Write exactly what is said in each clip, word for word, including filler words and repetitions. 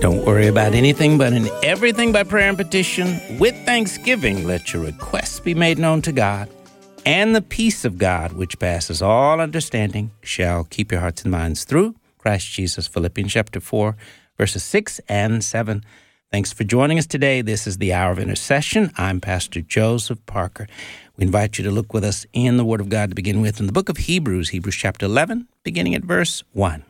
Don't worry about anything, but in everything by prayer and petition, with thanksgiving, let your requests be made known to God, and the peace of God, which passes all understanding, shall keep your hearts and minds through Christ Jesus. Philippians chapter four, verses six and seven. Thanks for joining us today. This is the Hour of Intercession. I'm Pastor Joseph Parker. We invite you to look with us in the Word of God to begin with in the book of Hebrews, Hebrews chapter eleven, beginning at verse one.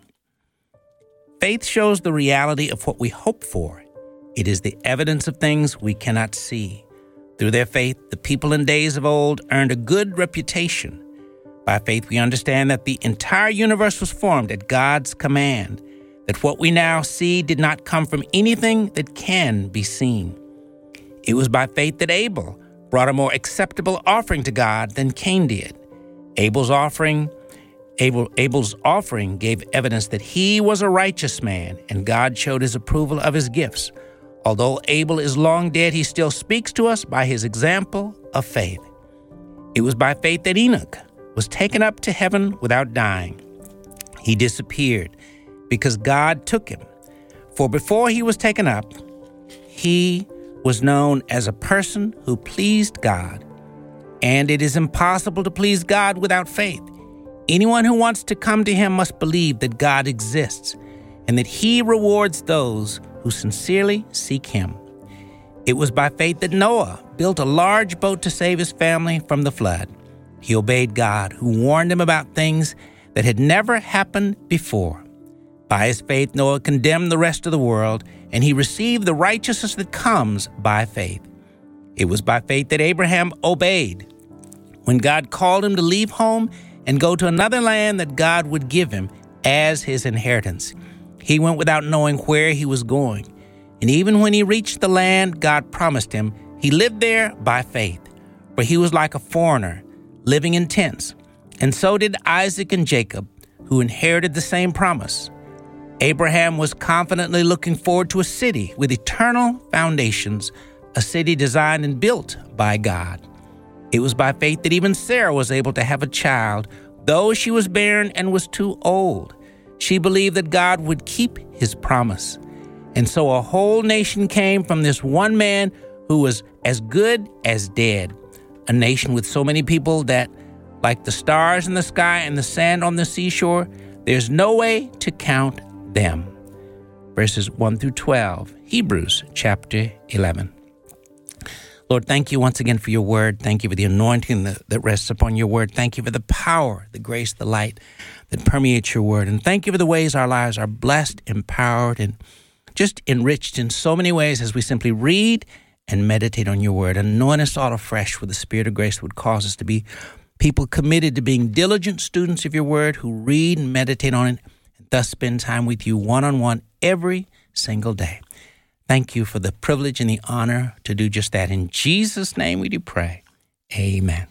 Faith shows the reality of what we hope for. It is the evidence of things we cannot see. Through their faith, the people in days of old earned a good reputation. By faith, we understand that the entire universe was formed at God's command, that what we now see did not come from anything that can be seen. It was by faith that Abel brought a more acceptable offering to God than Cain did. Abel's offering Abel, Abel's offering gave evidence that he was a righteous man, and God showed his approval of his gifts. Although Abel is long dead, he still speaks to us by his example of faith. It was by faith that Enoch was taken up to heaven without dying. He disappeared because God took him. For before he was taken up, he was known as a person who pleased God. And it is impossible to please God without faith. Anyone who wants to come to him must believe that God exists and that he rewards those who sincerely seek him. It was by faith that Noah built a large boat to save his family from the flood. He obeyed God, who warned him about things that had never happened before. By his faith, Noah condemned the rest of the world, and he received the righteousness that comes by faith. It was by faith that Abraham obeyed when God called him to leave home and go to another land that God would give him as his inheritance. He went without knowing where he was going. And even when he reached the land God promised him, he lived there by faith, for he was like a foreigner living in tents. And so did Isaac and Jacob, who inherited the same promise. Abraham was confidently looking forward to a city with eternal foundations, a city designed and built by God. It was by faith that even Sarah was able to have a child, though she was barren and was too old. She believed that God would keep his promise. And so a whole nation came from this one man who was as good as dead. A nation with so many people that, like the stars in the sky and the sand on the seashore, there's no way to count them. Verses one through twelve, Hebrews chapter eleven. Lord, thank you once again for your word. Thank you for the anointing that, that rests upon your word. Thank you for the power, the grace, the light that permeates your word. And thank you for the ways our lives are blessed, empowered, and just enriched in so many ways as we simply read and meditate on your word. Anoint us all afresh with the spirit of grace that would cause us to be people committed to being diligent students of your word who read and meditate on it and thus spend time with you one-on-one every single day. Thank you for the privilege and the honor to do just that. In Jesus' name we do pray. Amen.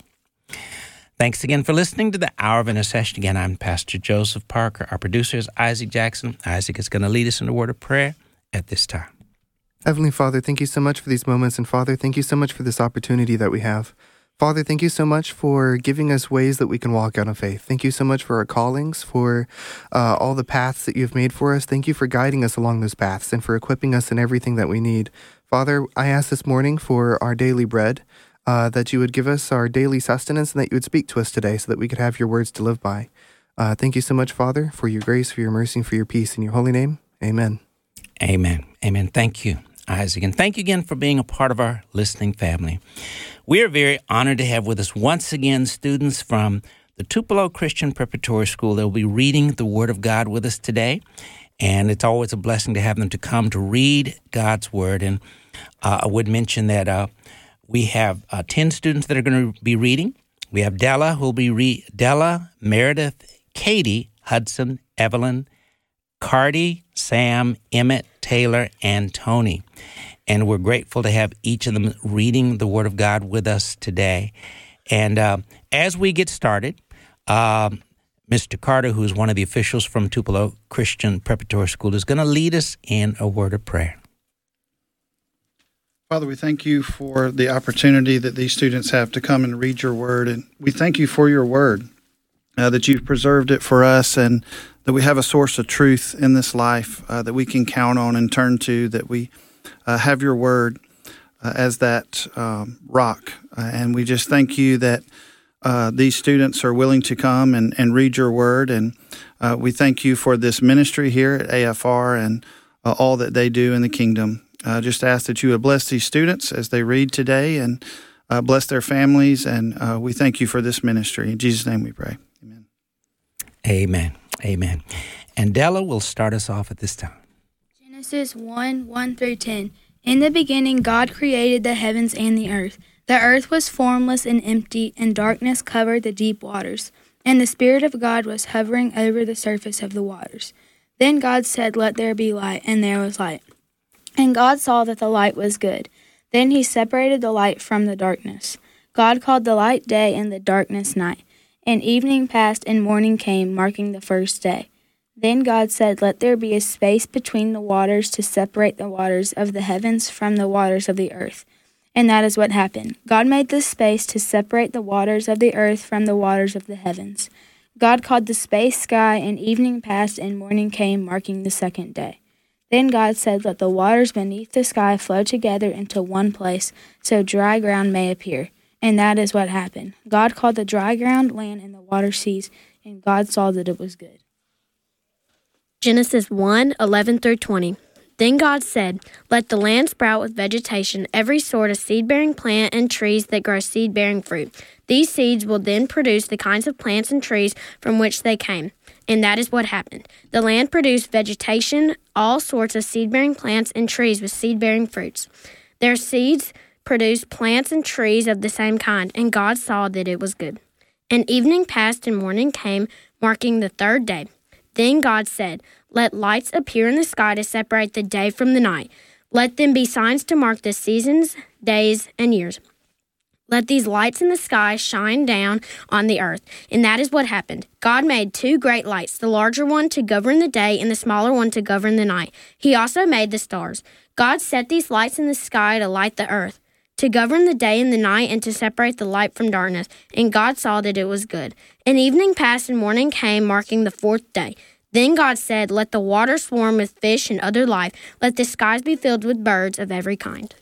Thanks again for listening to the Hour of Intercession. Again, I'm Pastor Joseph Parker. Our producer is Isaac Jackson. Isaac is going to lead us in a word of prayer at this time. Heavenly Father, thank you so much for these moments. And Father, thank you so much for this opportunity that we have. Father, thank you so much for giving us ways that we can walk out of faith. Thank you so much for our callings, for uh, all the paths that you've made for us. Thank you for guiding us along those paths and for equipping us in everything that we need. Father, I ask this morning for our daily bread, uh, that you would give us our daily sustenance and that you would speak to us today so that we could have your words to live by. Uh, thank you so much, Father, for your grace, for your mercy, and for your peace. In your holy name, amen. Amen. Amen. Thank you, Isaac. And thank you again for being a part of our listening family. We are very honored to have with us once again students from the Tupelo Christian Preparatory School. They'll be reading the Word of God with us today, and it's always a blessing to have them to come to read God's Word. And uh, I would mention that uh, we have uh, ten students that are going to be reading. We have Della, who will be re- Della, Meredith, Katie, Hudson, Evelyn, Cardi, Sam, Emmett, Taylor, and Tony. And we're grateful to have each of them reading the Word of God with us today. And uh, as we get started, uh, Mister Carter, who is one of the officials from Tupelo Christian Preparatory School, is going to lead us in a word of prayer. Father, we thank you for the opportunity that these students have to come and read your word. And we thank you for your word. uh, that you've preserved it for us, and that we have a source of truth in this life uh, that we can count on and turn to, that we uh, have your word uh, as that um, rock. Uh, and we just thank you that uh, these students are willing to come and, and read your word. And uh, we thank you for this ministry here at A F R and uh, all that they do in the kingdom. Uh, just ask that you would bless these students as they read today, and uh, bless their families. And uh, we thank you for this ministry. In Jesus' name we pray. Amen. Amen. Amen. And Della will start us off at this time. Genesis one, one through ten. In the beginning, God created the heavens and the earth. The earth was formless and empty, and darkness covered the deep waters. And the Spirit of God was hovering over the surface of the waters. Then God said, "Let there be light," and there was light. And God saw that the light was good. Then he separated the light from the darkness. God called the light day and the darkness night. And evening passed and morning came, marking the first day. Then God said, "Let there be a space between the waters to separate the waters of the heavens from the waters of the earth." And that is what happened. God made this space to separate the waters of the earth from the waters of the heavens. God called the space sky, and evening passed and morning came, marking the second day. Then God said, "Let the waters beneath the sky flow together into one place, so dry ground may appear." And that is what happened. God called the dry ground land and the water seas, and God saw that it was good. Genesis one, eleven through twenty. Then God said, "Let the land sprout with vegetation, every sort of seed-bearing plant and trees that grow seed-bearing fruit. These seeds will then produce the kinds of plants and trees from which they came." And that is what happened. The land produced vegetation, all sorts of seed-bearing plants and trees with seed-bearing fruits. Their seeds produced plants and trees of the same kind, and God saw that it was good. And evening passed and morning came, marking the third day. Then God said, "Let lights appear in the sky to separate the day from the night. Let them be signs to mark the seasons, days, and years. Let these lights in the sky shine down on the earth." And that is what happened. God made two great lights, the larger one to govern the day and the smaller one to govern the night. He also made the stars. God set these lights in the sky to light the earth, to govern the day and the night, and to separate the light from darkness. And God saw that it was good. And evening passed and morning came, marking the fourth day. Then God said, "Let the water swarm with fish and other life. Let the skies be filled with birds of every kind."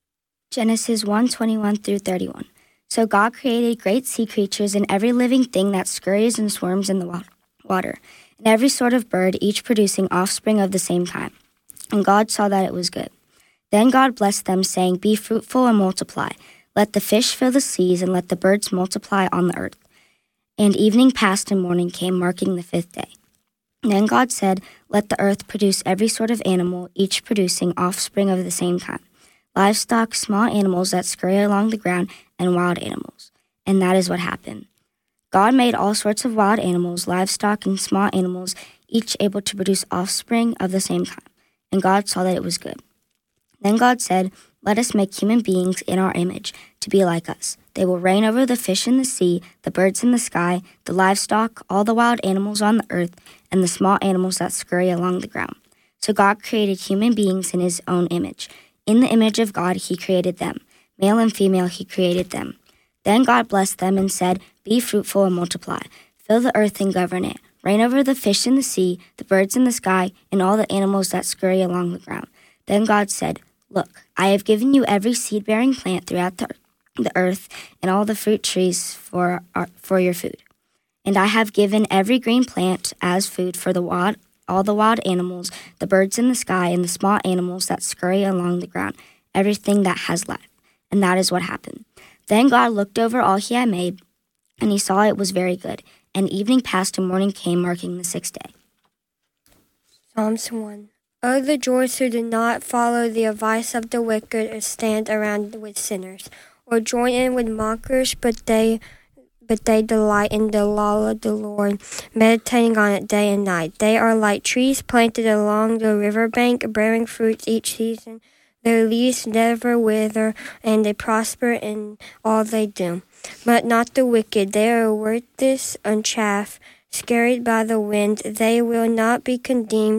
Genesis one, twenty-one through thirty-one. So God created great sea creatures and every living thing that scurries and swarms in the water, and every sort of bird, each producing offspring of the same kind. And God saw that it was good. Then God blessed them, saying, "Be fruitful and multiply. Let the fish fill the seas, and let the birds multiply on the earth." And evening passed and morning came, marking the fifth day. Then God said, "Let the earth produce every sort of animal, each producing offspring of the same kind, livestock, small animals that scurry along the ground, and wild animals." And that is what happened. God made all sorts of wild animals, livestock, and small animals, each able to produce offspring of the same kind. And God saw that it was good. Then God said, "Let us make human beings in our image, to be like us. They will reign over the fish in the sea, the birds in the sky, the livestock, all the wild animals on the earth, and the small animals that scurry along the ground." So God created human beings in his own image. In the image of God he created them. Male and female he created them. Then God blessed them and said, "Be fruitful and multiply. Fill the earth and govern it. Reign over the fish in the sea, the birds in the sky, and all the animals that scurry along the ground." Then God said, "Look, I have given you every seed-bearing plant throughout the, the earth and all the fruit trees for, for your food. And I have given every green plant as food for the wild, all the wild animals, the birds in the sky, and the small animals that scurry along the ground, everything that has life." And that is what happened. Then God looked over all he had made, and he saw it was very good. And evening passed and morning came, marking the sixth day. Psalms one. Oh, the joys who do not follow the advice of the wicked, or stand around with sinners, or join in with mockers, but they but they delight in the law of the Lord, meditating on it day and night. They are like trees planted along the riverbank, bearing fruits each season. Their leaves never wither, and they prosper in all they do. But not the wicked. They are worthless and chaff, scattered by the wind. They will not be condemned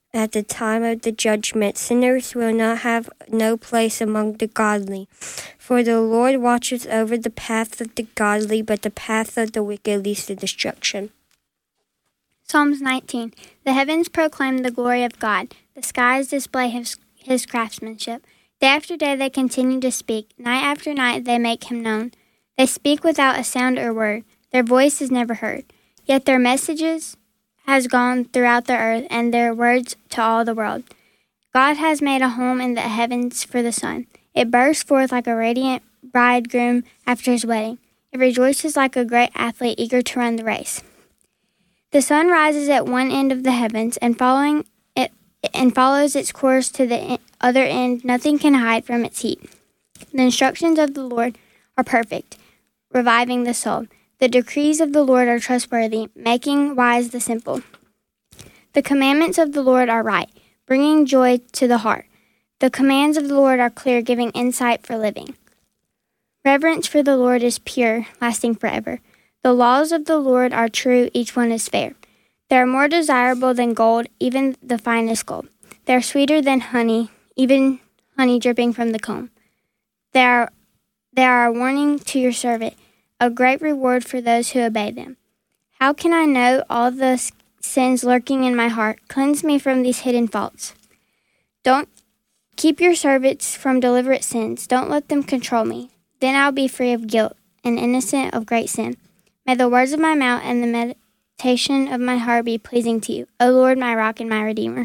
at the time of the judgment. Sinners will not have no place among the godly. For the Lord watches over the path of the godly, but the path of the wicked leads to destruction. Psalms nineteen. The heavens proclaim the glory of God. The skies display his, his craftsmanship. Day after day they continue to speak. Night after night they make him known. They speak without a sound or word. Their voice is never heard. Yet their messages has gone throughout the earth, and their words to all the world. God has made a home in the heavens for the sun. It bursts forth like a radiant bridegroom after his wedding. It rejoices like a great athlete eager to run the race. The sun rises at one end of the heavens and following it and follows its course to the other end. Nothing can hide from its heat. The instructions of the Lord are perfect, reviving the soul. The decrees of the Lord are trustworthy, making wise the simple. The commandments of the Lord are right, bringing joy to the heart. The commands of the Lord are clear, giving insight for living. Reverence for the Lord is pure, lasting forever. The laws of the Lord are true, each one is fair. They are more desirable than gold, even the finest gold. They are sweeter than honey, even honey dripping from the comb. They are, they are a warning to your servant, a great reward for those who obey them. How can I know all the sins lurking in my heart? Cleanse me from these hidden faults. Don't keep your servants from deliberate sins. Don't let them control me. Then I'll be free of guilt and innocent of great sin. May the words of my mouth and the meditation of my heart be pleasing to you, O Lord, my rock and my redeemer.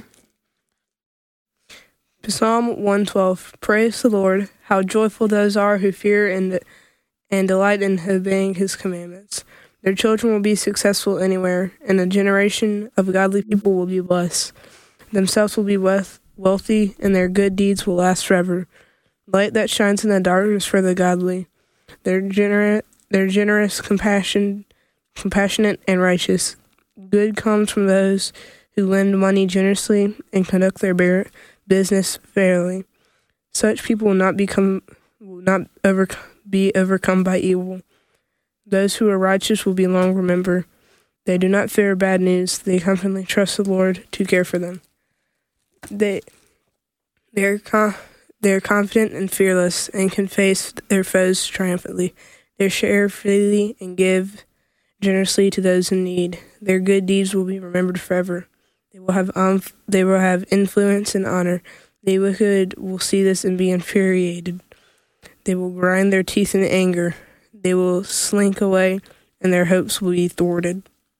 Psalm one twelve. Praise the Lord. How joyful those are who fear and and delight in obeying his commandments. Their children will be successful anywhere, and a generation of godly people will be blessed. Themselves will be wealthy, and their good deeds will last forever. Light that shines in the darkness for the godly. They're generous, they're generous, compassion, compassionate, and righteous. Good comes from those who lend money generously and conduct their bear, business fairly. Such people will not become will not over, be overcome by evil. Those who are righteous will be long remembered. They do not fear bad news. They confidently trust the Lord to care for them. They they are con- they are confident and fearless and can face their foes triumphantly. They share freely and give generously to those in need. Their good deeds will be remembered forever. They will have um, they will have influence and honor. The wicked will see this and be infuriated. They will grind their teeth in anger. They will slink away, and their hopes will be thwarted.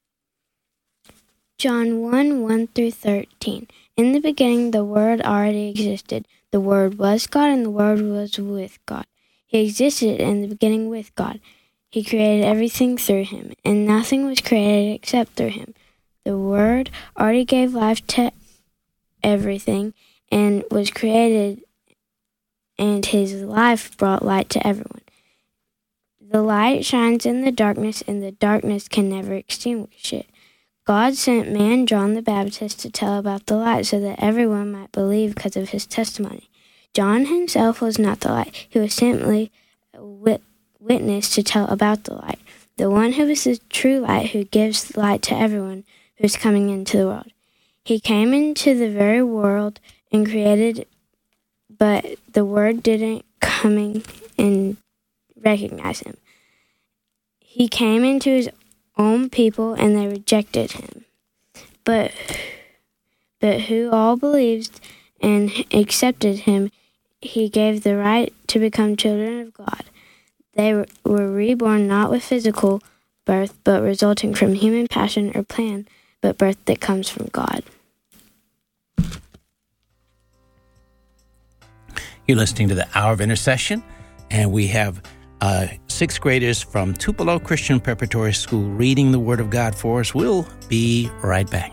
John one, one through thirteen. In the beginning, the Word already existed. The Word was God, and the Word was with God. He existed in the beginning with God. He created everything through him, and nothing was created except through him. The Word already gave life to everything and was created, and his life brought light to everyone. The light shines in the darkness, and the darkness can never extinguish it. God sent man John the Baptist to tell about the light so that everyone might believe because of his testimony. John himself was not the light. He was simply a wit- witness to tell about the light, the one who is the true light who gives light to everyone who is coming into the world. He came into the very world and created, but the Word didn't come and recognize him. He came into his own people, and they rejected him. But but who all believed and accepted him, he gave the right to become children of God. They were reborn not with physical birth, but resulting from human passion or plan, but birth that comes from God. You're listening to the Hour of Intercession, and we have uh, sixth graders from Tupelo Christian Preparatory School reading the Word of God for us. We'll be right back.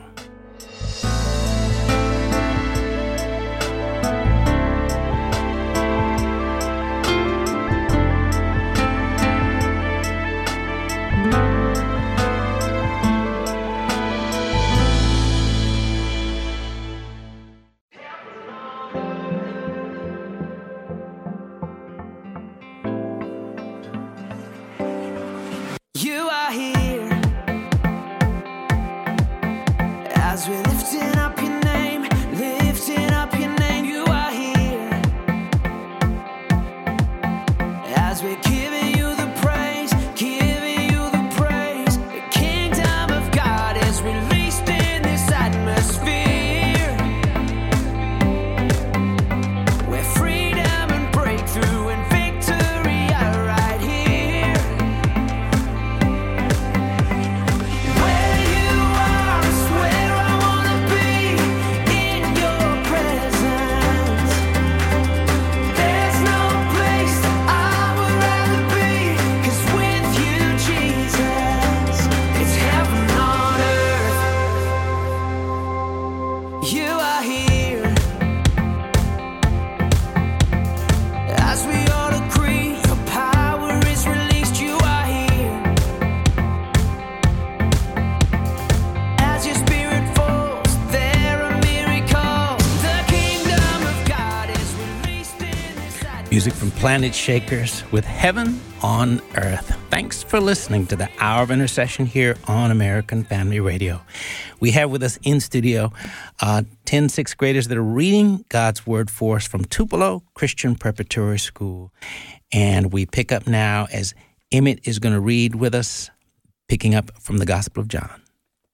Music from Planet Shakers with Heaven on Earth. Thanks for listening to the Hour of Intercession here on American Family Radio. We have with us in studio uh, ten sixth graders that are reading God's Word for us from Tupelo Christian Preparatory School. And we pick up now as Emmett is going to read with us, picking up from the Gospel of John.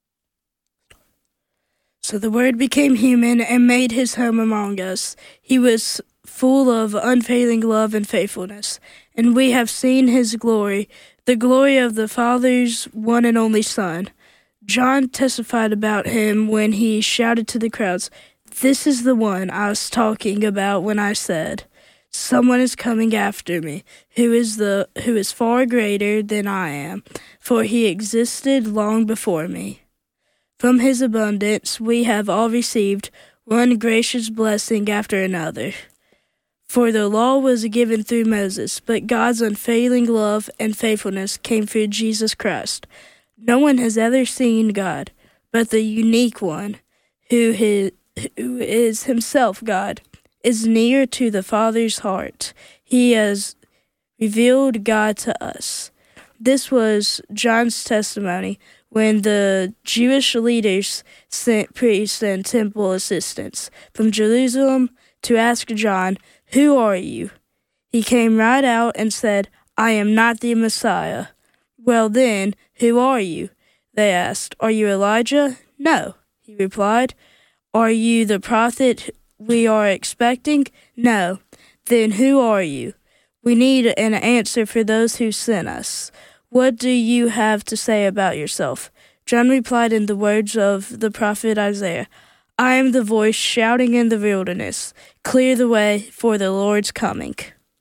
So the Word became human and made his home among us. He was full of unfailing love and faithfulness, and we have seen his glory, the glory of the Father's one and only Son. John testified about him when he shouted to the crowds, "This is the one I was talking about when I said, 'Someone is coming after me, who is the who is far greater than I am, for he existed long before me.' From his abundance we have all received one gracious blessing after another. For the law was given through Moses, but God's unfailing love and faithfulness came through Jesus Christ. No one has ever seen God, but the unique one, who is, who is himself God, is near to the Father's heart. He has revealed God to us." This was John's testimony when the Jewish leaders sent priests and temple assistants from Jerusalem to ask John, "Who are you?" He came right out and said, "I am not the Messiah." "Well then, who are you?" they asked. "Are you Elijah?" "No," he replied. "Are you the prophet we are expecting?" "No." "Then who are you?" "We need an answer for those who sent us. What do you have to say about yourself?" John replied in the words of the prophet Isaiah, "I am the voice shouting in the wilderness, clear the way for the Lord's coming."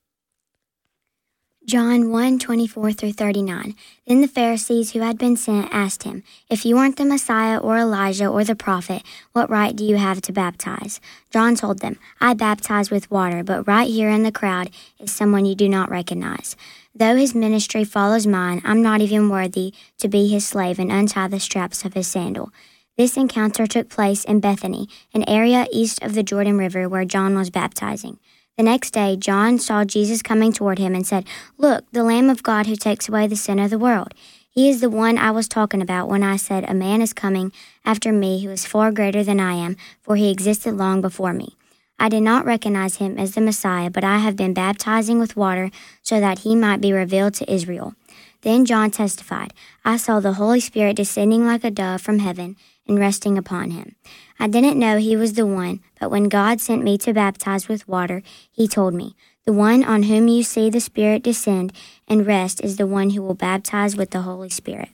John one twenty-four through thirty-nine. Then the Pharisees who had been sent asked him, "If you aren't the Messiah or Elijah or the prophet, what right do you have to baptize?" John told them, "I baptize with water, but right here in the crowd is someone you do not recognize. Though his ministry follows mine, I'm not even worthy to be his slave and untie the straps of his sandal." This encounter took place in Bethany, an area east of the Jordan River where John was baptizing. The next day, John saw Jesus coming toward him and said, "Look, the Lamb of God who takes away the sin of the world. He is the one I was talking about when I said, 'A man is coming after me who is far greater than I am, for he existed long before me.' I did not recognize him as the Messiah, but I have been baptizing with water so that he might be revealed to Israel." Then John testified, "I saw the Holy Spirit descending like a dove from heaven and resting upon him. I didn't know he was the one, but when God sent me to baptize with water, he told me, 'The one on whom you see the Spirit descend and rest is the one who will baptize with the Holy Spirit.'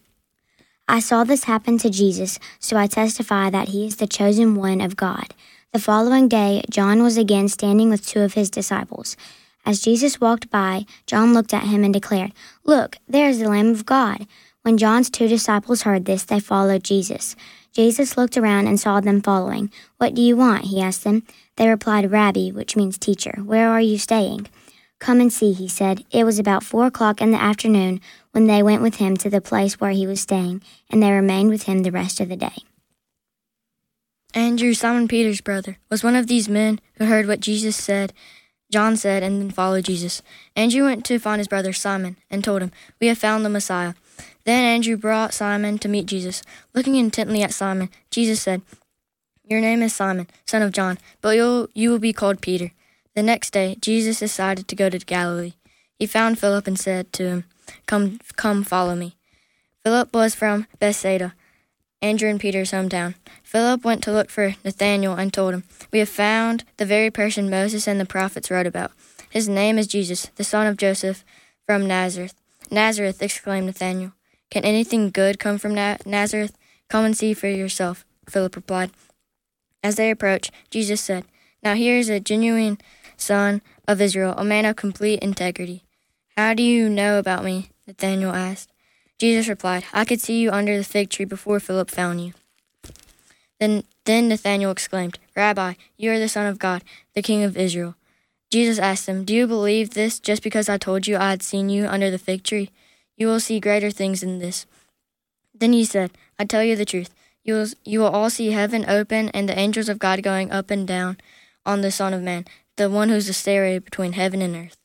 I saw this happen to Jesus, so I testify that he is the chosen one of God." The following day, John was again standing with two of his disciples. As Jesus walked by, John looked at him and declared, "Look, there is the Lamb of God." When John's two disciples heard this, they followed Jesus. Jesus looked around and saw them following. "What do you want?" he asked them. They replied, "Rabbi," which means teacher, "where are you staying?" "Come and see," he said. It was about four o'clock in the afternoon when they went with him to the place where he was staying, and they remained with him the rest of the day. Andrew, Simon Peter's brother, was one of these men who heard what Jesus said, John said, and then followed Jesus. Andrew went to find his brother Simon and told him, "We have found the Messiah." Then Andrew brought Simon to meet Jesus. Looking intently at Simon, Jesus said, "Your name is Simon, son of John, but you'll, you will be called Peter." The next day, Jesus decided to go to Galilee. He found Philip and said to him, Come, come, follow me." Philip was from Bethsaida, Andrew and Peter's hometown. Philip went to look for Nathanael and told him, "We have found the very person Moses and the prophets wrote about. His name is Jesus, the son of Joseph from Nazareth." "Nazareth," exclaimed Nathanael. "Can anything good come from Na- Nazareth? Come and see for yourself," Philip replied. As they approached, Jesus said, "Now here is a genuine son of Israel, a man of complete integrity." "How do you know about me?" Nathanael asked. Jesus replied, "I could see you under the fig tree before Philip found you." Then, then Nathanael exclaimed, "Rabbi, you are the Son of God, the King of Israel." Jesus asked him, "Do you believe this just because I told you I had seen you under the fig tree? You will see greater things than this." Then he said, "I tell you the truth. You will, you will all see heaven open and the angels of God going up and down on the Son of Man." the one who's the stairway between heaven and earth.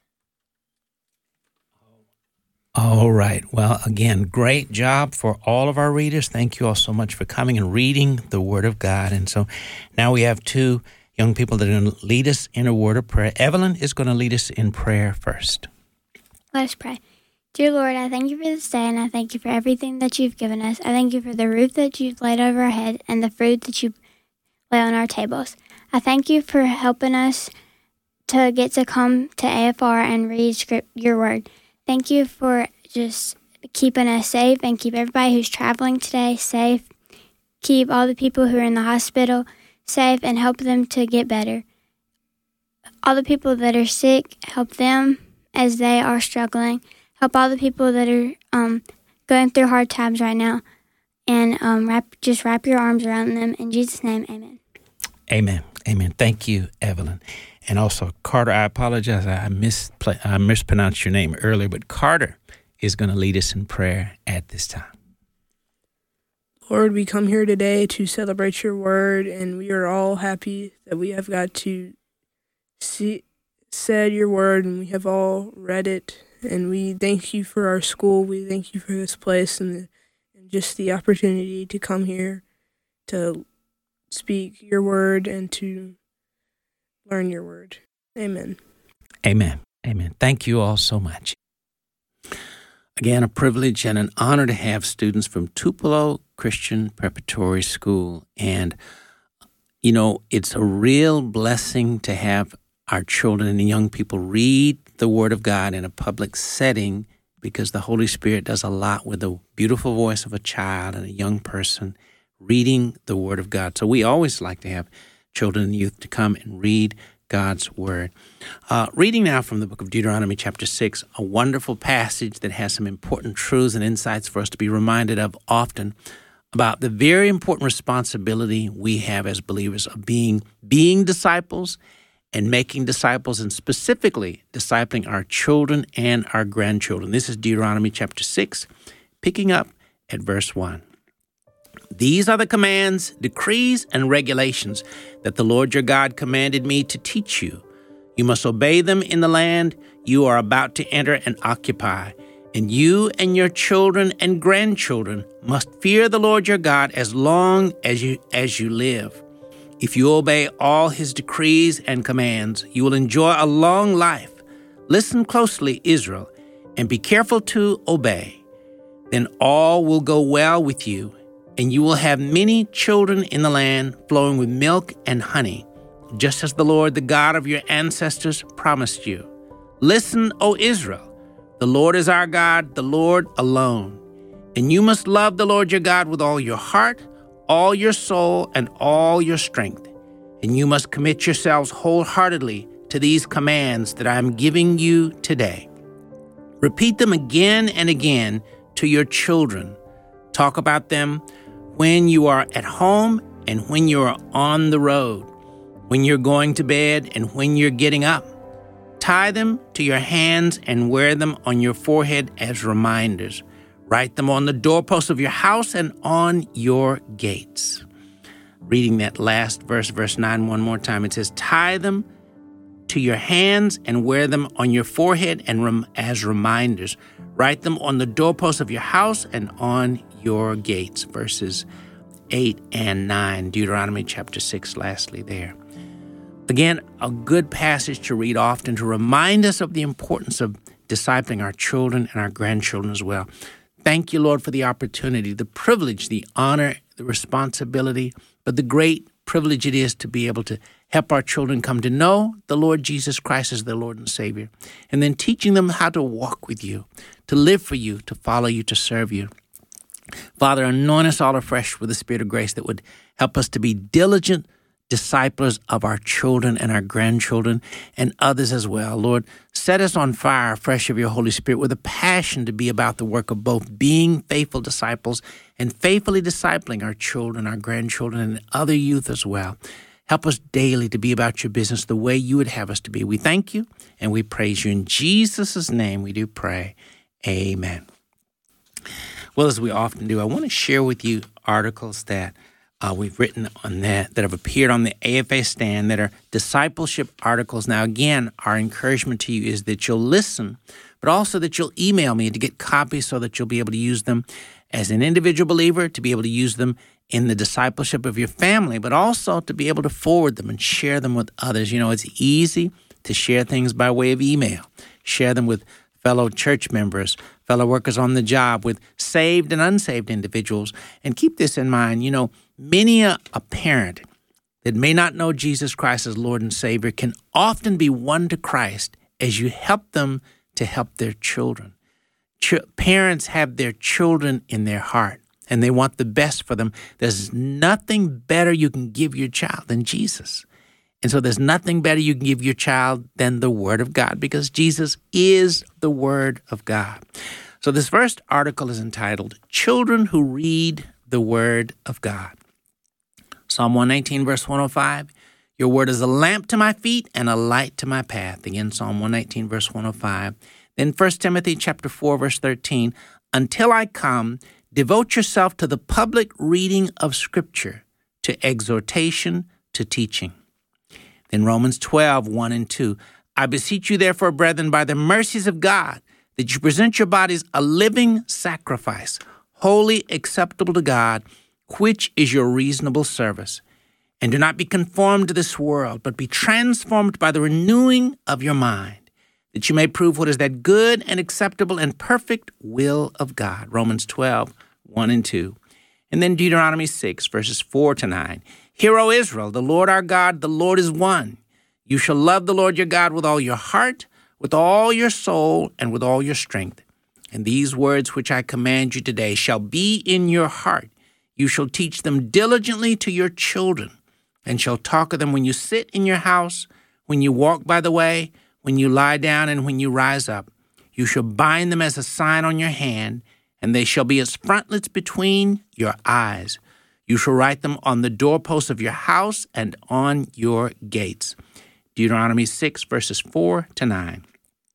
All right. Well, again, great job for all of our readers. Thank you all so much for coming and reading the Word of God. And so now we have two young people that are going to lead us in a word of prayer. Evelyn is going to lead us in prayer first. Let's pray. Dear Lord, I thank you for this day, and I thank you for everything that you've given us. I thank you for the roof that you've laid over our head and the food that you lay on our tables. I thank you for helping us to get to come to A F R and read script, your word. Thank you for just keeping us safe and keep everybody who's traveling today safe. Keep all the people who are in the hospital safe and help them to get better. All the people that are sick, help them as they are struggling. Help all the people that are um, going through hard times right now. And um, wrap, just wrap your arms around them. In Jesus' name, amen. Amen. Amen. Thank you, Evelyn. And also, Carter, I apologize. I, misplay, I mispronounced your name earlier, but Carter is going to lead us in prayer at this time. Lord, we come here today to celebrate your word, and we are all happy that we have got to see said your word, and we have all read it. And we thank you for our school. We thank you for this place and, the, and just the opportunity to come here to speak your word and to learn your word. Amen. Amen. Amen. Thank you all so much. Again, a privilege and an honor to have students from Tupelo Christian Preparatory School. And, you know, it's a real blessing to have our children and young people read the Word of God in a public setting, because the Holy Spirit does a lot with the beautiful voice of a child and a young person reading the Word of God. So we always like to have children and youth to come and read God's Word. Uh, reading now from the book of Deuteronomy chapter six, a wonderful passage that has some important truths and insights for us to be reminded of often about the very important responsibility we have as believers of being being disciples and making disciples, and specifically discipling our children and our grandchildren. This is Deuteronomy chapter six, picking up at verse one. These are the commands, decrees, and regulations that the Lord your God commanded me to teach you. You must obey them in the land you are about to enter and occupy, and you and your children and grandchildren must fear the Lord your God as long as you as you live. If you obey all his decrees and commands, you will enjoy a long life. Listen closely, Israel, and be careful to obey. Then all will go well with you, and you will have many children in the land flowing with milk and honey, just as the Lord, the God of your ancestors, promised you. Listen, O Israel, the Lord is our God, the Lord alone. And you must love the Lord your God with all your heart, all your soul, and all your strength. And you must commit yourselves wholeheartedly to these commands that I am giving you today. Repeat them again and again to your children. Talk about them when you are at home and when you are on the road, when you're going to bed and when you're getting up. Tie them to your hands and wear them on your forehead as reminders. Write them on the doorposts of your house and on your gates. Reading that last verse, verse nine, one more time. It says, tie them to your hands and wear them on your forehead and rem- as reminders. Write them on the doorposts of your house and on your gates. Verses eight and nine, Deuteronomy chapter six, lastly there. Again, a good passage to read often to remind us of the importance of discipling our children and our grandchildren as well. Thank you, Lord, for the opportunity, the privilege, the honor, the responsibility, but the great privilege it is to be able to help our children come to know the Lord Jesus Christ as their Lord and Savior, and then teaching them how to walk with you, to live for you, to follow you, to serve you. Father, anoint us all afresh with the Spirit of grace that would help us to be diligent disciples of our children and our grandchildren and others as well. Lord, set us on fire fresh of your Holy Spirit with a passion to be about the work of both being faithful disciples and faithfully discipling our children, our grandchildren, and other youth as well. Help us daily to be about your business the way you would have us to be. We thank you and we praise you. In Jesus' name we do pray. Amen. Well, as we often do, I want to share with you articles that uh, we've written on that, that have appeared on the A F A stand, that are discipleship articles. Now, again, our encouragement to you is that you'll listen, but also that you'll email me to get copies so that you'll be able to use them as an individual believer, to be able to use them in the discipleship of your family, but also to be able to forward them and share them with others. You know, it's easy to share things by way of email. Share them with fellow church members, fellow workers on the job, with saved and unsaved individuals. And keep this in mind, you know, many a, a parent that may not know Jesus Christ as Lord and Savior can often be won to Christ as you help them to help their children. Ch- parents have their children in their heart, and they want the best for them. There's nothing better you can give your child than Jesus. And so there's nothing better you can give your child than the Word of God, because Jesus is the Word of God. So this first article is entitled, Children Who Read the Word of God. Psalm one nineteen, verse one oh five, your word is a lamp to my feet and a light to my path. Again, Psalm one nineteen, verse one oh five. Then First Timothy chapter four, verse thirteen, until I come, devote yourself to the public reading of Scripture, to exhortation, to teaching. Then Romans twelve, one and two, I beseech you therefore, brethren, by the mercies of God, that you present your bodies a living sacrifice, wholly acceptable to God, which is your reasonable service. And do not be conformed to this world, but be transformed by the renewing of your mind, that you may prove what is that good and acceptable and perfect will of God. Romans twelve, one and two. And then Deuteronomy six, verses four to nine. Hear, O Israel, the Lord our God, the Lord is one. You shall love the Lord your God with all your heart, with all your soul, and with all your strength. And these words which I command you today shall be in your heart. You shall teach them diligently to your children, and shall talk of them when you sit in your house, when you walk by the way, when you lie down, and when you rise up. You shall bind them as a sign on your hand, and they shall be as frontlets between your eyes. You shall write them on the doorposts of your house and on your gates. Deuteronomy six, verses four to nine.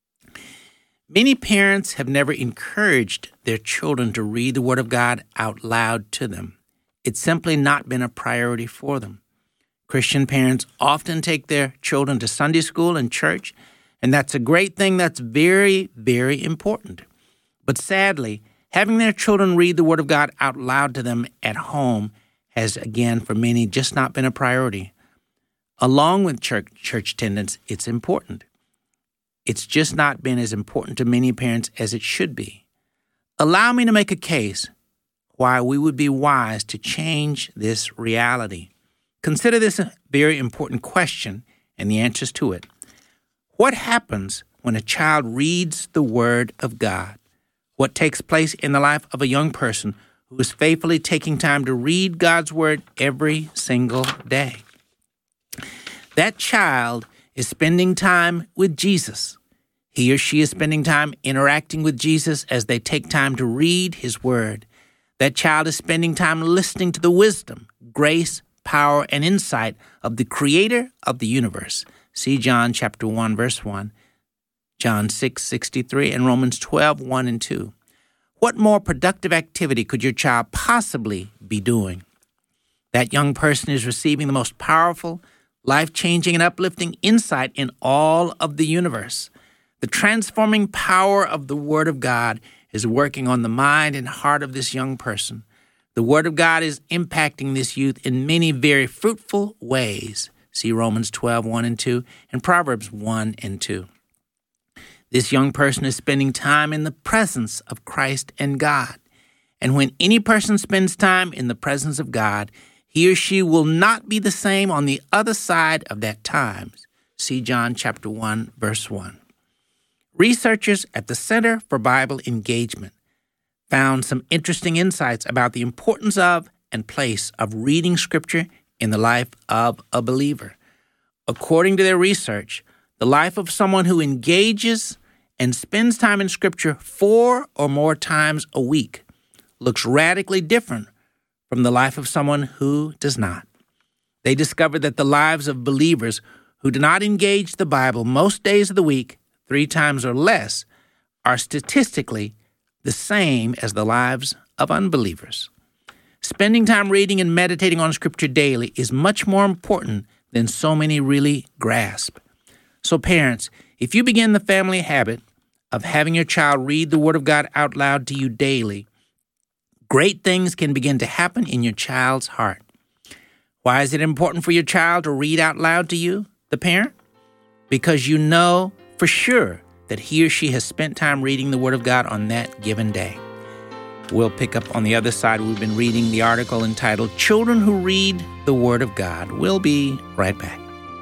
Many parents have never encouraged their children to read the Word of God out loud to them. It's simply not been a priority for them. Christian parents often take their children to Sunday school and church, and that's a great thing. That's very, very important. But sadly, having their children read the Word of God out loud to them at home has, again, for many, just not been a priority. Along with church, church attendance, it's important. It's just not been as important to many parents as it should be. Allow me to make a case why we would be wise to change this reality. Consider this a very important question and the answers to it. What happens when a child reads the Word of God? What takes place in the life of a young person who is faithfully taking time to read God's Word every single day? That child is spending time with Jesus. He or she is spending time interacting with Jesus as they take time to read His Word. That child is spending time listening to the wisdom, grace, power, and insight of the Creator of the universe. See John chapter one, verse one, John six, sixty-three, and Romans twelve, one and two. What more productive activity could your child possibly be doing? That young person is receiving the most powerful, life-changing, and uplifting insight in all of the universe. The transforming power of the Word of God is working on the mind and heart of this young person. The Word of God is impacting this youth in many very fruitful ways. See Romans twelve, one and two, and Proverbs one and two. This young person is spending time in the presence of Christ and God. And when any person spends time in the presence of God, he or she will not be the same on the other side of that time. See John chapter one, verse one. Researchers at the Center for Bible Engagement found some interesting insights about the importance of and place of reading Scripture in the life of a believer. According to their research, the life of someone who engages and spends time in Scripture four or more times a week looks radically different from the life of someone who does not. They discovered that the lives of believers who do not engage the Bible most days of the week, three times or less, are statistically the same as the lives of unbelievers. Spending time reading and meditating on Scripture daily is much more important than so many really grasp. So parents, if you begin the family habit of having your child read the Word of God out loud to you daily, great things can begin to happen in your child's heart. Why is it important for your child to read out loud to you, the parent? Because you know for sure that he or she has spent time reading the Word of God on that given day. We'll pick up on the other side. We've been reading the article entitled Children Who Read the Word of God. We'll be right back.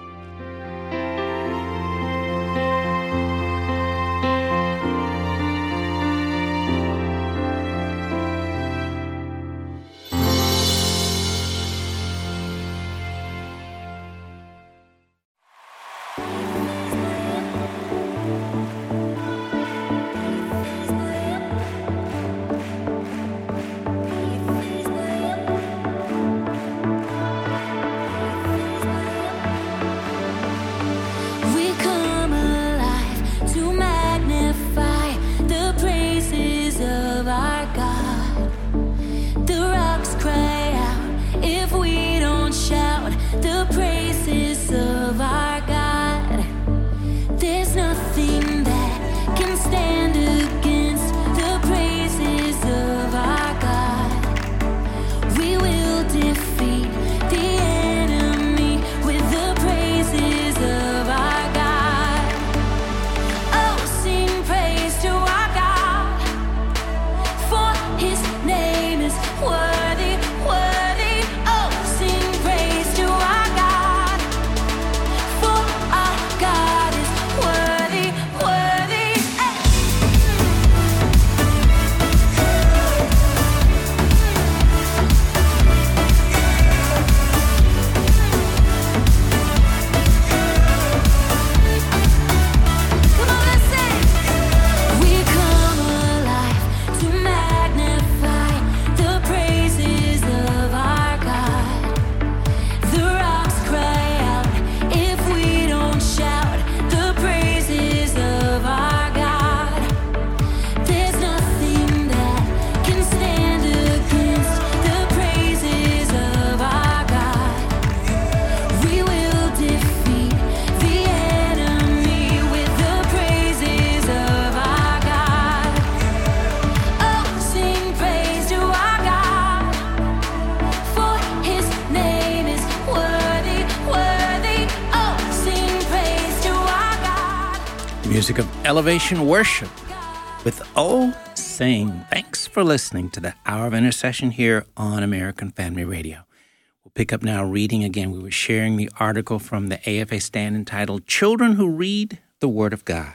Music of Elevation Worship with Oh Sing. Thanks for listening to the Hour of Intercession here on American Family Radio. We'll pick up now reading again. We were sharing the article from the A F A Stand entitled Children Who Read the Word of God.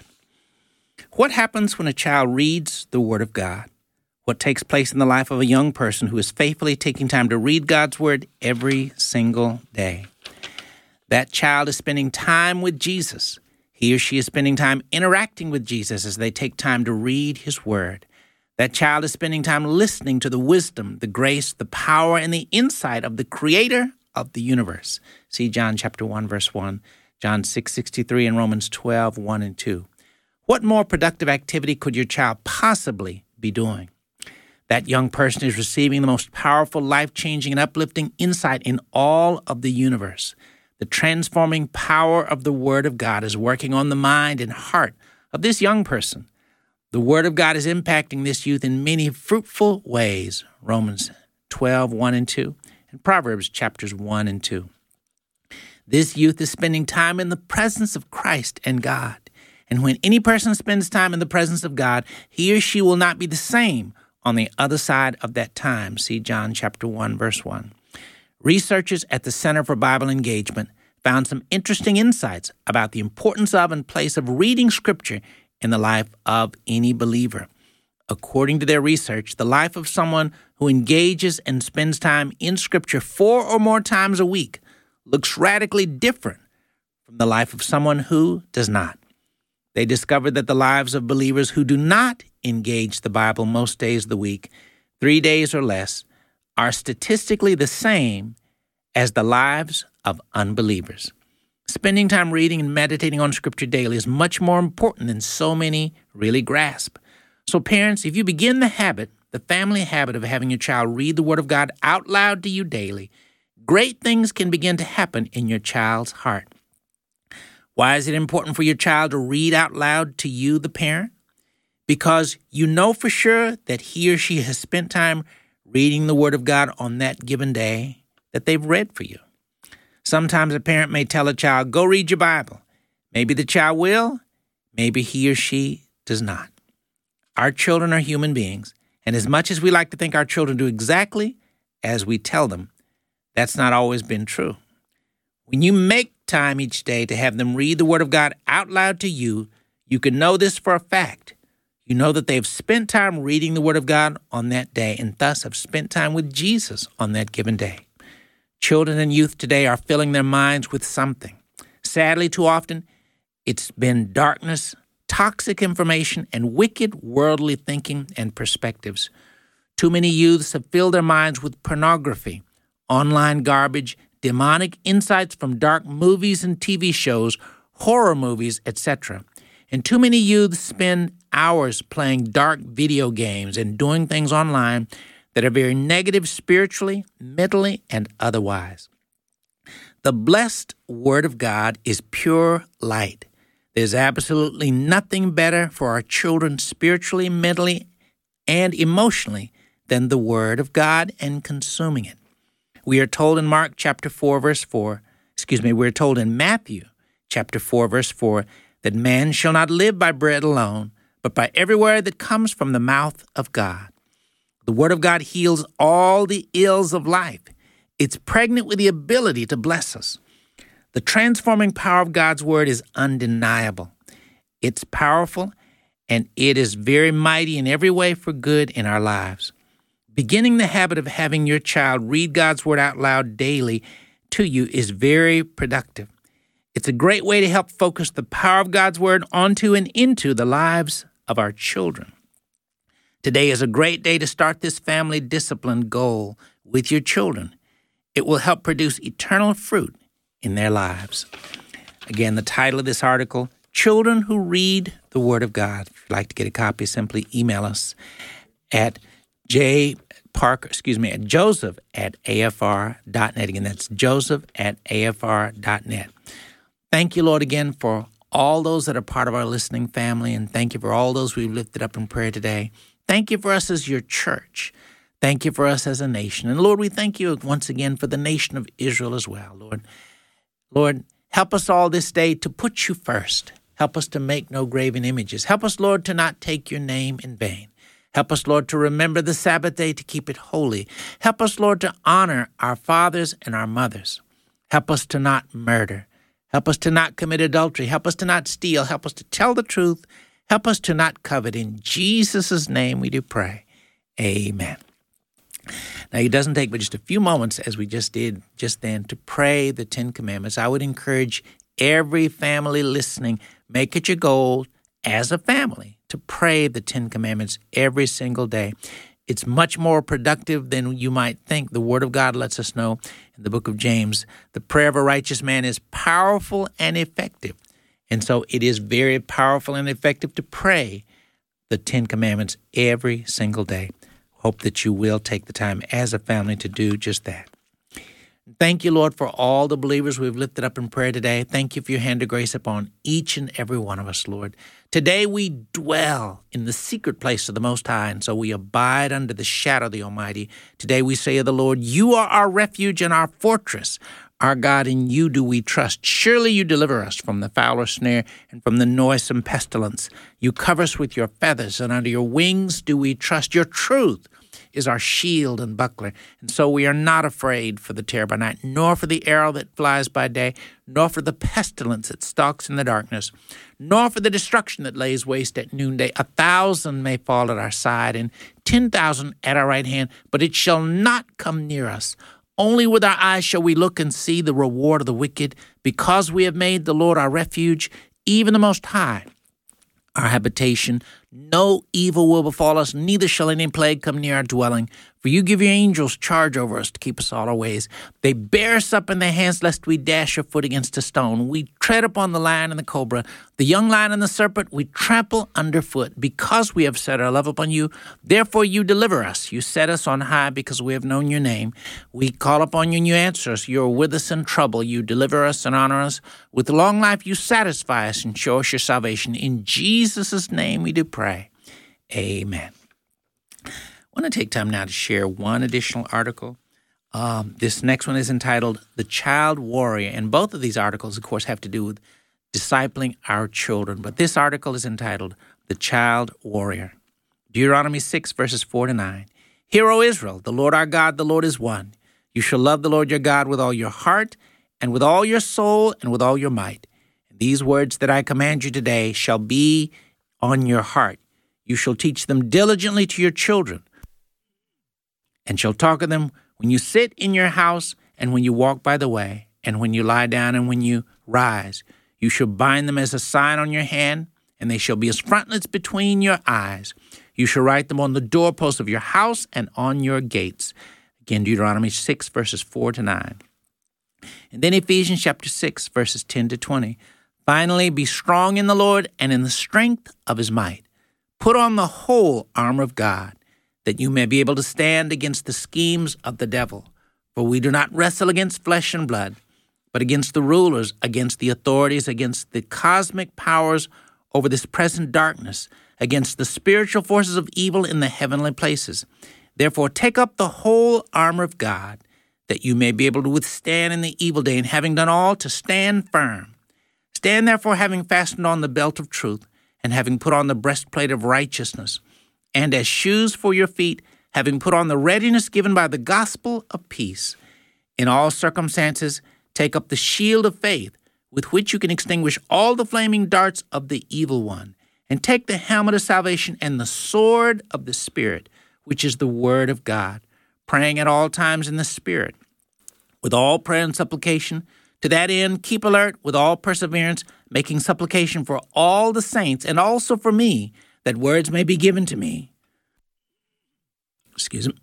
What happens when a child reads the Word of God? What takes place in the life of a young person who is faithfully taking time to read God's Word every single day? That child is spending time with Jesus. He or she is spending time interacting with Jesus as they take time to read His Word. That child is spending time listening to the wisdom, the grace, the power, and the insight of the Creator of the universe. See John chapter one, verse one, John six sixty-three, and Romans twelve, one and two. What more productive activity could your child possibly be doing? That young person is receiving the most powerful, life-changing, and uplifting insight in all of the universe. The transforming power of the Word of God is working on the mind and heart of this young person. The Word of God is impacting this youth in many fruitful ways. Romans twelve, one and two, and Proverbs chapters one and two. This youth is spending time in the presence of Christ and God. And when any person spends time in the presence of God, he or she will not be the same on the other side of that time. See John chapter one, verse one. Researchers at the Center for Bible Engagement found some interesting insights about the importance of and place of reading Scripture in the life of any believer. According to their research, the life of someone who engages and spends time in Scripture four or more times a week looks radically different from the life of someone who does not. They discovered that the lives of believers who do not engage the Bible most days of the week, three days or less, are statistically the same as the lives of unbelievers. Spending time reading and meditating on Scripture daily is much more important than so many really grasp. So parents, if you begin the habit the family habit of having your child read the Word of God out loud to you daily, great things can begin to happen in your child's heart. Why is it important for your child to read out loud to you, the parent? Because you know for sure that he or she has spent time reading the Word of God on that given day that they've read for you. Sometimes a parent may tell a child, go read your Bible. Maybe the child will, maybe he or she does not. Our children are human beings, and as much as we like to think our children do exactly as we tell them, that's not always been true. When you make time each day to have them read the Word of God out loud to you, you can know this for a fact. You know that they've spent time reading the Word of God on that day and thus have spent time with Jesus on that given day. Children and youth today are filling their minds with something. Sadly, too often, it's been darkness, toxic information, and wicked worldly thinking and perspectives. Too many youths have filled their minds with pornography, online garbage, demonic insights from dark movies and T V shows, horror movies, et cetera. And too many youths spend hours playing dark video games and doing things online that are very negative spiritually, mentally, and otherwise. The blessed Word of God is pure light. There's absolutely nothing better for our children spiritually, mentally, and emotionally than the Word of God and consuming it. We are told in Mark chapter four, verse four, excuse me, we're told in Matthew chapter four, verse four, that man shall not live by bread alone, but by every word that comes from the mouth of God. The Word of God heals all the ills of life. It's pregnant with the ability to bless us. The transforming power of God's Word is undeniable. It's powerful, and it is very mighty in every way for good in our lives. Beginning the habit of having your child read God's Word out loud daily to you is very productive. It's a great way to help focus the power of God's Word onto and into the lives of our children. Today is a great day to start this family discipline goal with your children. It will help produce eternal fruit in their lives. Again, the title of this article, Children Who Read the Word of God. If you'd like to get a copy, simply email us at J Parker, excuse me, at Joseph at A F R dot net. Again, that's Joseph at A F R dot net. Thank you, Lord, again for all those that are part of our listening family, and thank you for all those we've lifted up in prayer today. Thank you for us as your church. Thank you for us as a nation. And Lord, we thank you once again for the nation of Israel as well, Lord. Lord, help us all this day to put you first. Help us to make no graven images. Help us, Lord, to not take your name in vain. Help us, Lord, to remember the Sabbath day to keep it holy. Help us, Lord, to honor our fathers and our mothers. Help us to not murder. Help us to not commit adultery. Help us to not steal. Help us to tell the truth. Help us to not covet. In Jesus' name we do pray. Amen. Now, it doesn't take but just a few moments, as we just did just then, to pray the Ten Commandments. I would encourage every family listening, make it your goal as a family to pray the Ten Commandments every single day. It's much more productive than you might think. The Word of God lets us know in the book of James, the prayer of a righteous man is powerful and effective. And so it is very powerful and effective to pray the Ten Commandments every single day. Hope that you will take the time as a family to do just that. Thank you, Lord, for all the believers we've lifted up in prayer today. Thank you for your hand of grace upon each and every one of us, Lord. Today we dwell in the secret place of the Most High, and so we abide under the shadow of the Almighty. Today we say of the Lord, you are our refuge and our fortress. Our God, in you do we trust. Surely you deliver us from the fowler snare and from the noisome pestilence. You cover us with your feathers, and under your wings do we trust. Your truth is our shield and buckler. And so we are not afraid for the terror by night, nor for the arrow that flies by day, nor for the pestilence that stalks in the darkness, nor for the destruction that lays waste at noonday. A thousand may fall at our side and ten thousand at our right hand, but it shall not come near us. Only with our eyes shall we look and see the reward of the wicked, because we have made the Lord our refuge, even the Most High our habitation. No evil will befall us, neither shall any plague come near our dwelling. For you give your angels charge over us to keep us all our ways. They bear us up in their hands, lest we dash our foot against a stone. We tread upon the lion and the cobra, the young lion and the serpent, we trample underfoot. Because we have set our love upon you, therefore you deliver us. You set us on high because we have known your name. We call upon you and you answer us. You are with us in trouble. You deliver us and honor us. With long life you satisfy us and show us your salvation. In Jesus' name we do pray. Amen. I want to take time now to share one additional article. Um, this next one is entitled The Child Warrior, and both of these articles, of course, have to do with discipling our children. But this article is entitled The Child Warrior. Deuteronomy six, verses four to nine. Hear, O Israel, the Lord our God, the Lord is one. You shall love the Lord your God with all your heart, and with all your soul, and with all your might. And these words that I command you today shall be on your heart. You shall teach them diligently to your children, and shall talk of them when you sit in your house, and when you walk by the way, and when you lie down, and when you rise. You shall bind them as a sign on your hand, and they shall be as frontlets between your eyes. You shall write them on the doorposts of your house and on your gates. Again, Deuteronomy six, verses four to nine. And then Ephesians chapter six, verses ten to twenty. Finally, be strong in the Lord and in the strength of his might. Put on the whole armor of God, that you may be able to stand against the schemes of the devil. For we do not wrestle against flesh and blood, but against the rulers, against the authorities, against the cosmic powers over this present darkness, against the spiritual forces of evil in the heavenly places. Therefore, take up the whole armor of God, that you may be able to withstand in the evil day, and having done all, to stand firm. Stand therefore, having fastened on the belt of truth, and having put on the breastplate of righteousness, and as shoes for your feet, having put on the readiness given by the gospel of peace. In all circumstances, take up the shield of faith, with which you can extinguish all the flaming darts of the evil one, and take the helmet of salvation and the sword of the Spirit, which is the word of God, praying at all times in the Spirit, with all prayer and supplication. To that end, keep alert with all perseverance, making supplication for all the saints, and also for me, that words may be given to me. Excuse me.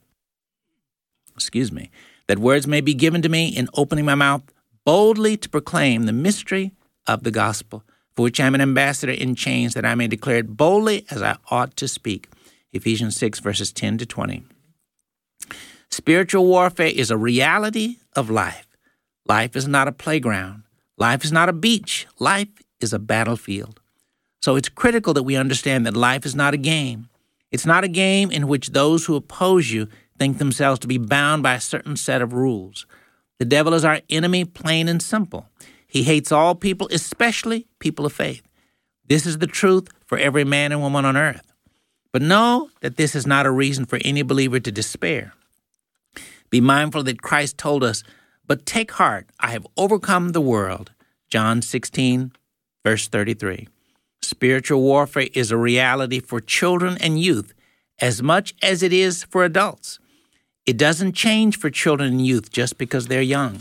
Excuse me. That words may be given to me in opening my mouth boldly to proclaim the mystery of the gospel, for which I am an ambassador in chains, that I may declare it boldly as I ought to speak. Ephesians six, verses ten to twenty. Spiritual warfare is a reality of life. Life is not a playground. Life is not a beach. Life is a battlefield. So it's critical that we understand that life is not a game. It's not a game in which those who oppose you think themselves to be bound by a certain set of rules. The devil is our enemy, plain and simple. He hates all people, especially people of faith. This is the truth for every man and woman on earth. But know that this is not a reason for any believer to despair. Be mindful that Christ told us, "But take heart, I have overcome the world." John sixteen, verse thirty-three. Spiritual warfare is a reality for children and youth as much as it is for adults. It doesn't change for children and youth just because they're young.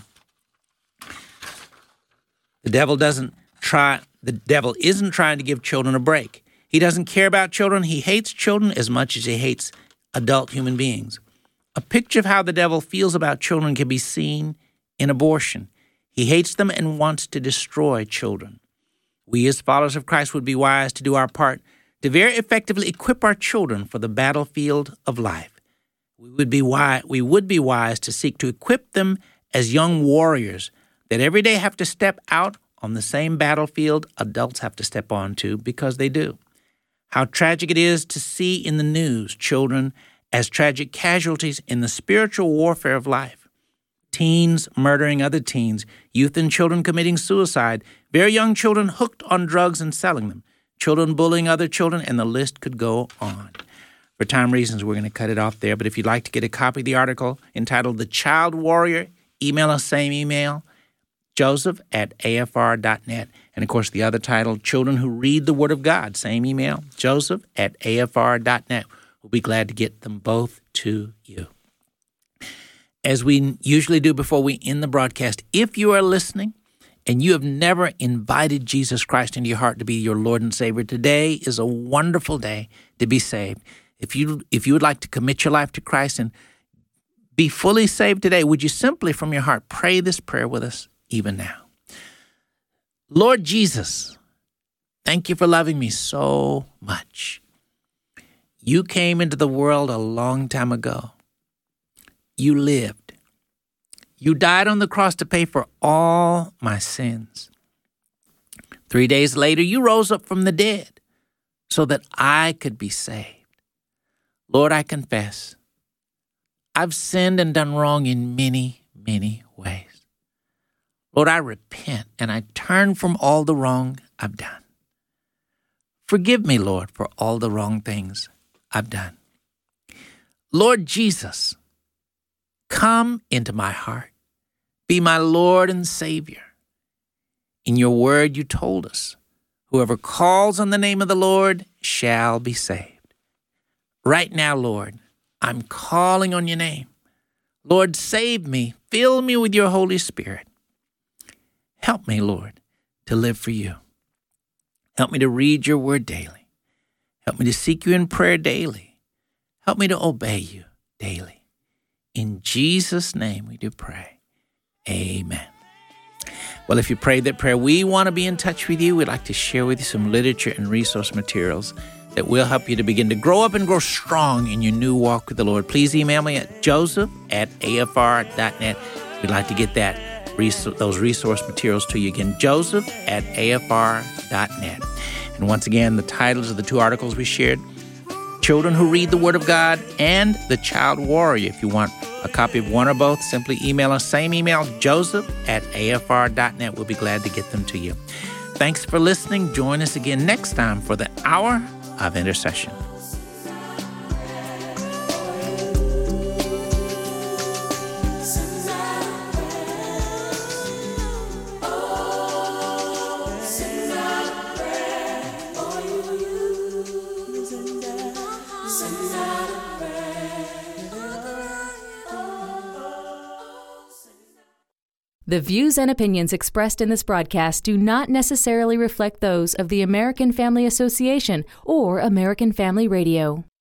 The devil doesn't try, the devil isn't trying to give children a break. He doesn't care about children. He hates children as much as he hates adult human beings. A picture of how the devil feels about children can be seen in abortion. He hates them and wants to destroy children. We as followers of Christ would be wise to do our part to very effectively equip our children for the battlefield of life. We would be wise, we would be wise to seek to equip them as young warriors that every day have to step out on the same battlefield adults have to step onto, because they do. How tragic it is to see in the news children as tragic casualties in the spiritual warfare of life. Teens murdering other teens, youth and children committing suicide, very young children hooked on drugs and selling them, children bullying other children, and the list could go on. For time reasons, we're going to cut it off there. But if you'd like to get a copy of the article entitled The Child Warrior, email us, same email, joseph at a f r dot net. And, of course, the other title, Children Who Read the Word of God, same email, joseph at a f r dot net. We'll be glad to get them both to you. As we usually do before we end the broadcast, if you are listening and you have never invited Jesus Christ into your heart to be your Lord and Savior, today is a wonderful day to be saved. If you if you would like to commit your life to Christ and be fully saved today, would you simply from your heart pray this prayer with us even now? Lord Jesus, thank you for loving me so much. You came into the world a long time ago. You lived. You died on the cross to pay for all my sins. Three days later, you rose up from the dead so that I could be saved. Lord, I confess, I've sinned and done wrong in many, many ways. Lord, I repent and I turn from all the wrong I've done. Forgive me, Lord, for all the wrong things I've done. Lord Jesus, come into my heart. Be my Lord and Savior. In your word, you told us, whoever calls on the name of the Lord shall be saved. Right now, Lord, I'm calling on your name. Lord, save me. Fill me with your Holy Spirit. Help me, Lord, to live for you. Help me to read your word daily. Help me to seek you in prayer daily. Help me to obey you daily. In Jesus' name we do pray. Amen. Well, if you prayed that prayer, we want to be in touch with you. We'd like to share with you some literature and resource materials that will help you to begin to grow up and grow strong in your new walk with the Lord. Please email me at joseph at a f r dot net. We'd like to get that those resource materials to you. Again, joseph at a f r dot net. And once again, the titles of the two articles we shared, Children Who Read the Word of God and The Child Warrior. If you want a copy of one or both, simply email us. Same email, joseph at a f r dot net. We'll be glad to get them to you. Thanks for listening. Join us again next time for the Hour of Intercession. The views and opinions expressed in this broadcast do not necessarily reflect those of the American Family Association or American Family Radio.